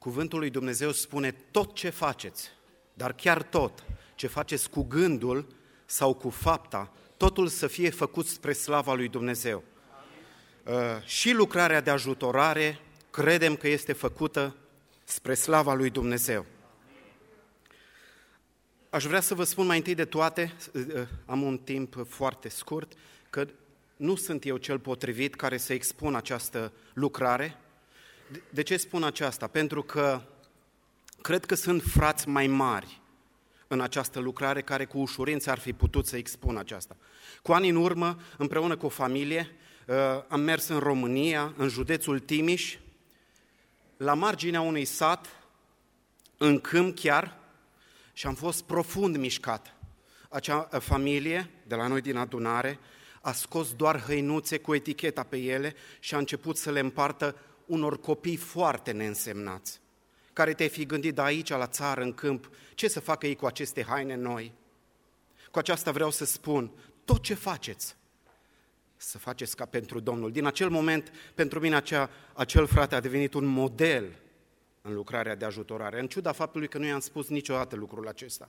Cuvântul lui Dumnezeu spune tot ce faceți, dar chiar tot ce faceți cu gândul sau cu fapta, totul să fie făcut spre slava lui Dumnezeu. Și lucrarea de ajutorare credem că este făcută spre slava lui Dumnezeu. Aș vrea să vă spun mai întâi de toate, am un timp foarte scurt, că nu sunt eu cel potrivit care să expun această lucrare. De ce spun aceasta? Pentru că cred că sunt frați mai mari în această lucrare care cu ușurință ar fi putut să expun aceasta. Cu ani în urmă, împreună cu o familie, am mers în România, în județul Timiș, la marginea unui sat, în câmp chiar, și am fost profund mișcat. Acea familie, de la noi din adunare, a scos doar hăinuțe cu eticheta pe ele și a început să le împartă unor copii foarte neînsemnați, care te-ai fi gândit de aici la țară, în câmp, ce să facă ei cu aceste haine noi? Cu aceasta vreau să spun, tot ce faceți, să faceți ca pentru Domnul. Din acel moment, pentru mine, acel frate a devenit un model în lucrarea de ajutorare, în ciuda faptului că nu i-am spus niciodată lucrul acesta.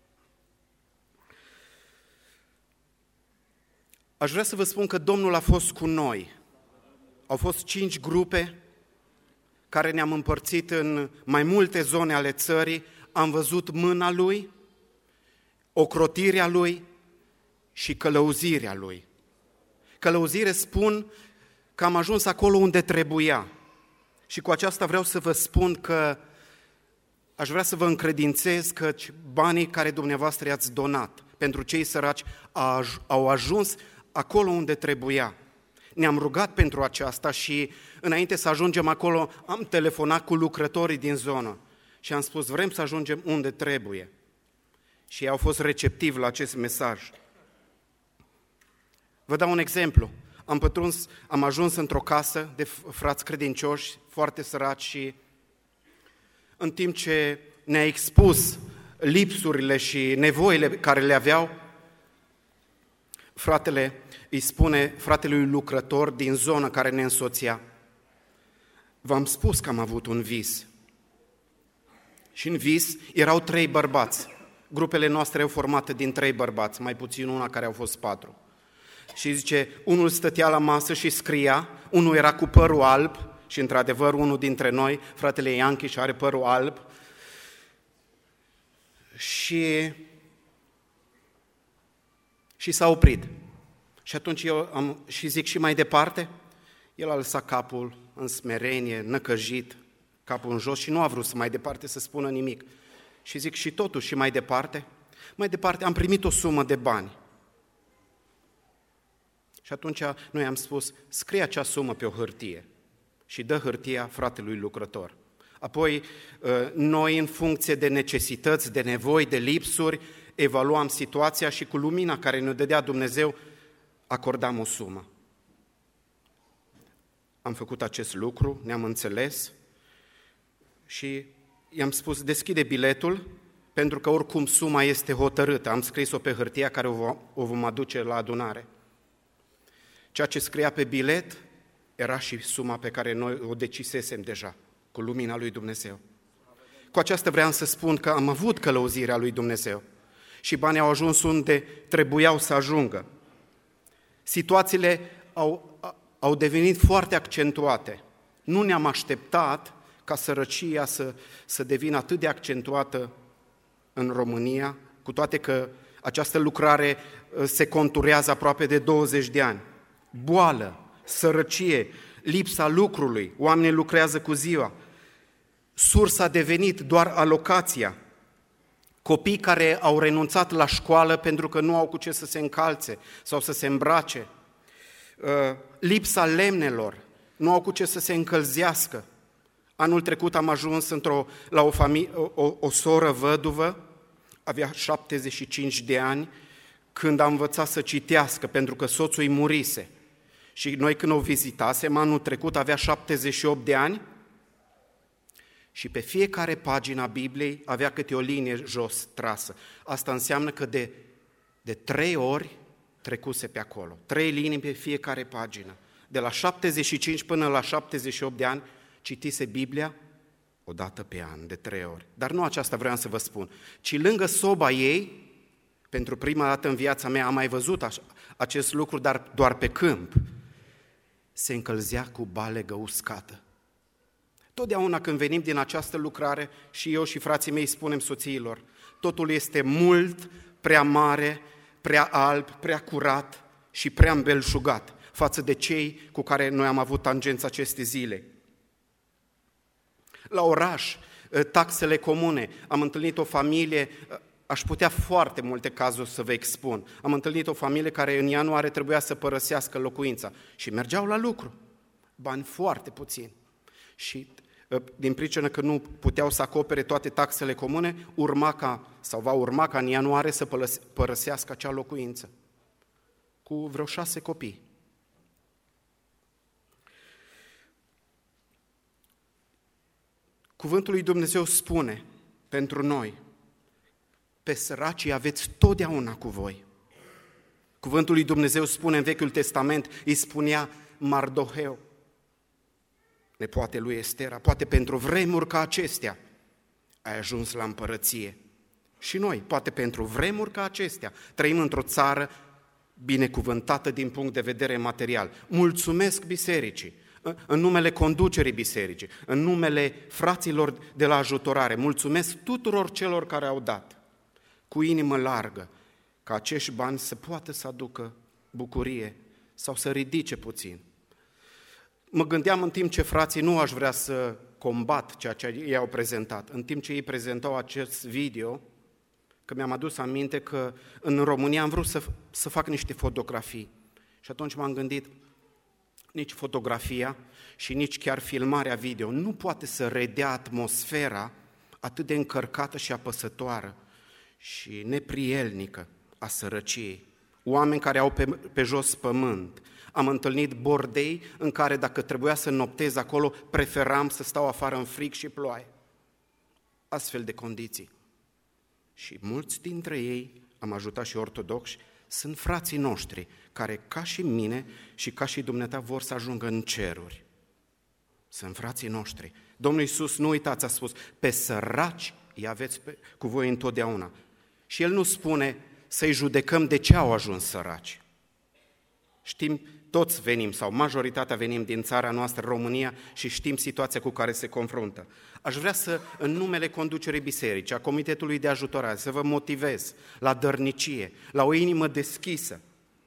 Aș vrea să vă spun că Domnul a fost cu noi. Au fost 5 grupe care ne-am împărțit în mai multe zone ale țării, am văzut mâna Lui, ocrotirea Lui și călăuzirea Lui. Călăuzire spun că am ajuns acolo unde trebuia. Și cu aceasta vreau să vă spun că aș vrea să vă încredințez că banii care dumneavoastră i-ați donat pentru cei săraci au ajuns acolo unde trebuia. Ne-am rugat pentru aceasta și înainte să ajungem acolo am telefonat cu lucrătorii din zonă și am spus vrem să ajungem unde trebuie. Și ei au fost receptivi la acest mesaj. Vă dau un exemplu. Am ajuns într-o casă de frați credincioși, foarte săraci și în timp ce ne-a expus lipsurile și nevoile care le aveau, fratele îi spune fratelui lucrător din zonă care ne însoțea, v-am spus că am avut un vis. Și în vis erau 3 bărbați. Grupele noastre au formate din 3 bărbați, mai puțin una care au fost 4. Și zice, unul stătea la masă și scria, unul era cu părul alb, și într-adevăr unul dintre noi, fratele Ianchi, și are părul alb, și s-a oprit. Și atunci eu și zic și mai departe, el a lăsat capul în smerenie, năcăjit, capul în jos și nu a vrut să mai departe să spună nimic. Și zic și totuși și mai departe am primit o sumă de bani. Și atunci noi am spus, scrie acea sumă pe o hârtie și dă hârtia fratelui lucrător. Apoi noi în funcție de necesități, de nevoi, de lipsuri, evaluam situația și cu lumina care ne dădea Dumnezeu acordam o sumă. Am făcut acest lucru, ne-am înțeles și i-am spus, deschide biletul, pentru că oricum suma este hotărâtă. Am scris-o pe hârtia care o vom aduce la adunare. Ceea ce scria pe bilet era și suma pe care noi o decisesem deja, cu lumina lui Dumnezeu. Cu aceasta vreau să spun că am avut călăuzirea lui Dumnezeu și banii au ajuns unde trebuiau să ajungă. Situațiile au devenit foarte accentuate. Nu ne-am așteptat ca sărăcia să devină atât de accentuată în România, cu toate că această lucrare se conturează aproape de 20 de ani. Boală, sărăcie, lipsa lucrului, oamenii lucrează cu ziua. Sursa a devenit doar alocația. Copii care au renunțat la școală pentru că nu au cu ce să se încalțe sau să se îmbrace. Lipsa lemnelor, nu au cu ce să se încălzească. Anul trecut am ajuns la o soră văduvă, avea 75 de ani, când a învățat să citească, pentru că soțul îi murise. Și noi când o vizitasem, anul trecut avea 78 de ani și pe fiecare pagină a Bibliei avea câte o linie jos trasă. Asta înseamnă că de 3 ori trecuse pe acolo. 3 linii pe fiecare pagină. De la 75 până la 78 de ani citise Biblia o dată pe an, de 3 ori. Dar nu aceasta vreau să vă spun, ci lângă soba ei, pentru prima dată în viața mea am mai văzut acest lucru, dar doar pe câmp, se încălzea cu balegă uscată. Totdeauna când venim din această lucrare, și eu și frații mei spunem soțiilor, totul este mult prea mare, prea alb, prea curat și prea îmbelșugat față de cei cu care noi am avut tangență aceste zile. La oraș, taxele comune, am întâlnit o familie, aș putea foarte multe cazuri să vă expun, am întâlnit o familie care în ianuarie trebuia să părăsească locuința și mergeau la lucru, bani foarte puțini și din pricină că nu puteau să acopere toate taxele comune, va urma ca în ianuarie să părăsească acea locuință cu vreo 6 copii. Cuvântul lui Dumnezeu spune pentru noi, pe săracii aveți totdeauna cu voi. Cuvântul lui Dumnezeu spune în Vechiul Testament, îi spunea Mardoheu, nepoate lui Estera, poate pentru vremuri ca acestea ai ajuns la împărăție. Și noi, poate pentru vremuri ca acestea, trăim într-o țară binecuvântată din punct de vedere material. Mulțumesc bisericii, în numele conducerii bisericii, în numele fraților de la ajutorare, mulțumesc tuturor celor care au dat, cu inimă largă, ca acești bani să poată să aducă bucurie sau să ridice puțin. Mă gândeam în timp ce frații, nu aș vrea să combat ceea ce ei au prezentat, în timp ce ei prezentau acest video, că mi-am adus aminte că în România am vrut să fac niște fotografii. Și atunci m-am gândit, nici fotografia și nici chiar filmarea video nu poate să redea atmosfera atât de încărcată și apăsătoare și neprielnică a sărăciei. Oameni care au pe jos pământ. Am întâlnit bordei în care dacă trebuia să noptez acolo, preferam să stau afară în frig și ploaie. Astfel de condiții. Și mulți dintre ei, am ajutat și ortodoxi, sunt frații noștri, care ca și mine și ca și dumneata vor să ajungă în ceruri. Sunt frații noștri. Domnul Iisus, nu uitați, a spus, pe săraci îi aveți cu voi întotdeauna. Și El nu spune să-i judecăm de ce au ajuns săraci. Știm, toți venim, sau majoritatea venim din țara noastră, România, și știm situația cu care se confruntă. Aș vrea să, în numele conducerii bisericii, a Comitetului de Ajutorare, să vă motivez la dărnicie, la o inimă deschisă.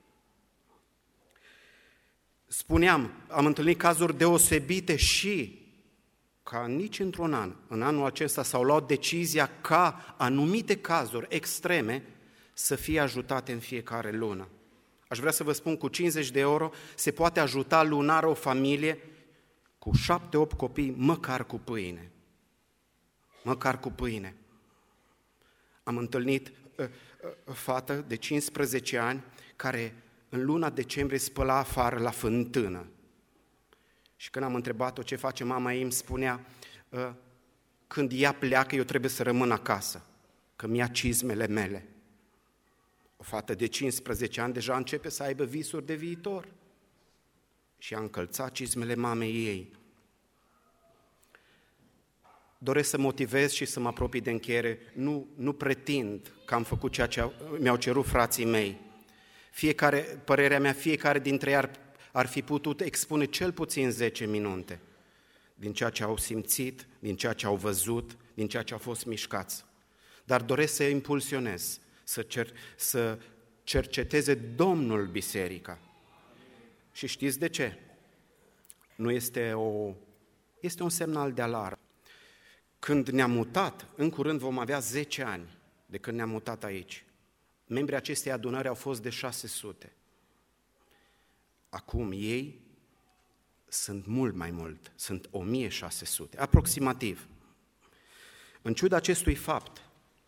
Spuneam, am întâlnit cazuri deosebite și ca nici într-un an, în anul acesta s-au luat decizia ca anumite cazuri extreme să fie ajutate în fiecare lună. Aș vrea să vă spun, cu 50 de euro se poate ajuta lunar o familie cu 7-8 copii, măcar cu pâine. Măcar cu pâine. Am întâlnit o fată de 15 ani care în luna decembrie spăla afară la fântână. Și când am întrebat-o ce face mama ei, îmi spunea, când ea pleacă, eu trebuie să rămân acasă, că mi-ia cizmele mele. O fată de 15 ani deja începe să aibă visuri de viitor și a încălțat cizmele mamei ei. Doresc să motivez și să mă apropii de încheiere. Nu pretind că am făcut ceea ce mi-au cerut frații mei. Părerea mea, fiecare dintre ei ar fi putut expune cel puțin 10 minute din ceea ce au simțit, din ceea ce au văzut, din ceea ce au fost mișcați. Dar doresc să impulsionez, să cerceteze Domnul biserica. Și știți de ce? Nu este un semnal de alarmă. Când ne-am mutat, în curând vom avea 10 ani de când ne-am mutat aici. Membrii acestei adunări au fost de 600. Acum ei sunt mult mai mult, sunt 1600, aproximativ. În ciuda acestui fapt,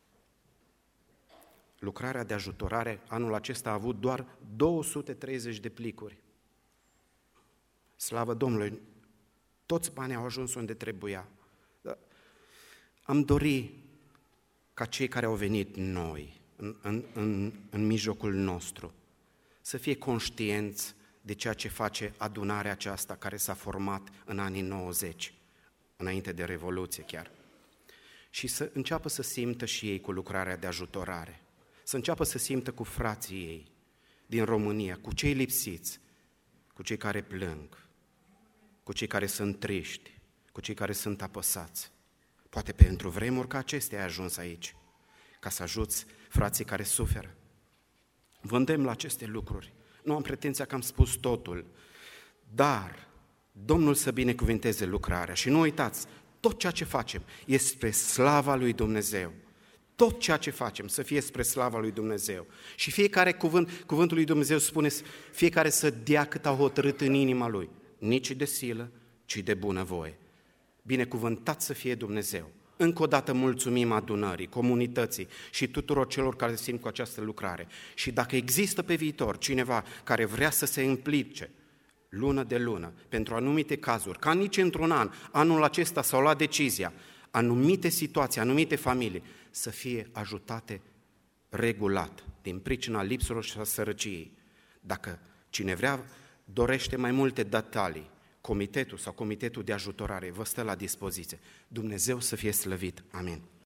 lucrarea de ajutorare anul acesta a avut doar 230 de plicuri. Slavă Domnului, toți banii au ajuns unde trebuia. Am dorit ca cei care au venit noi, în mijlocul nostru, să fie conștienți de ceea ce face adunarea aceasta care s-a format în anii 90 înainte de Revoluție chiar. Și să înceapă să simtă și ei cu lucrarea de ajutorare, să înceapă să simtă cu frații ei din România, cu cei lipsiți, cu cei care plâng, cu cei care sunt triști, cu cei care sunt apăsați. Poate pentru vremuri ca acestea ai ajuns aici, ca să ajuți frații care suferă. Vă îndemn la aceste lucruri. Nu am pretenția că am spus totul, dar Domnul să binecuvinteze lucrarea și nu uitați, tot ceea ce facem este spre slava lui Dumnezeu. Tot ceea ce facem să fie spre slava lui Dumnezeu. Și fiecare cuvântul lui Dumnezeu spune, fiecare să dea cât a hotărât în inima lui, nici de silă, ci de bunăvoie. Binecuvântat să fie Dumnezeu. Încă o dată mulțumim adunării, comunității și tuturor celor care simt cu această lucrare. Și dacă există pe viitor cineva care vrea să se implice lună de lună pentru anumite cazuri, ca nici într-un an, anul acesta s-au luat decizia, anumite situații, anumite familii să fie ajutate regulat din pricina lipsurilor și a sărăciei. Dacă cine vrea dorește mai multe detalii, comitetul sau comitetul de ajutorare vă stă la dispoziție. Dumnezeu să fie slăvit. Amin.